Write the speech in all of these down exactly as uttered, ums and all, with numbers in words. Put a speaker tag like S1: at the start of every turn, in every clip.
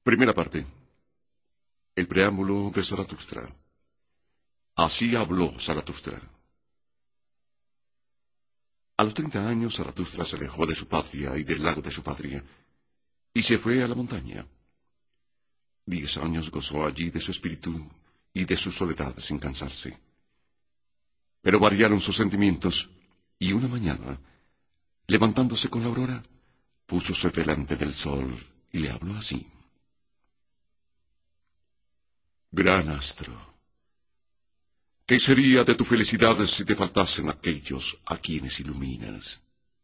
S1: Primera parte. El preámbulo de Zaratustra. Así habló Zaratustra. A los treinta años Zaratustra se alejó de su patria y del lago de su patria, y se fue a la montaña. Diez años gozó allí de su espíritu y de su soledad sin cansarse. Pero variaron sus sentimientos, y una mañana, levantándose con la aurora, púsose delante del sol y le habló así: Gran astro, ¿qué sería de tu felicidad si te faltasen aquellos a quienes iluminas?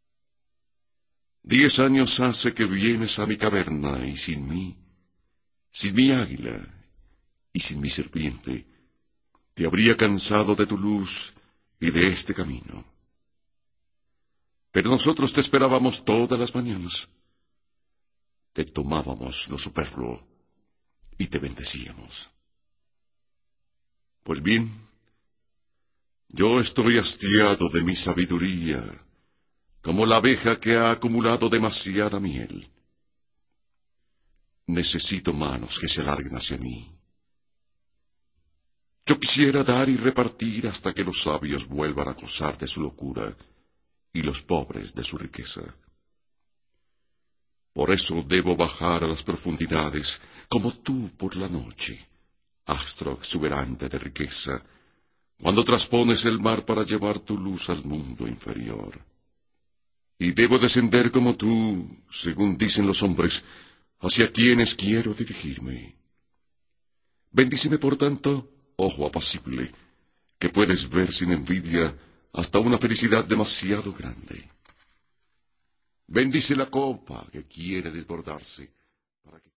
S1: Diez años hace que vienes a mi caverna y sin mí, sin mi águila y sin mi serpiente, te habría cansado de tu luz y de este camino. Pero nosotros te esperábamos todas las mañanas, te tomábamos lo superfluo y te bendecíamos. Pues bien, yo estoy hastiado de mi sabiduría, como la abeja que ha acumulado demasiada miel. Necesito manos que se alarguen hacia mí. Yo quisiera dar y repartir hasta que los sabios vuelvan a gozar de su locura y los pobres de su riqueza. Por eso debo bajar a las profundidades, como tú por la noche, astro exuberante de riqueza, cuando traspones el mar para llevar tu luz al mundo inferior. Y debo descender como tú, según dicen los hombres, hacia quienes quiero dirigirme. Bendíceme, por tanto, ojo apacible, que puedes ver sin envidia hasta una felicidad demasiado grande. Bendice la copa que quiere desbordarse, para que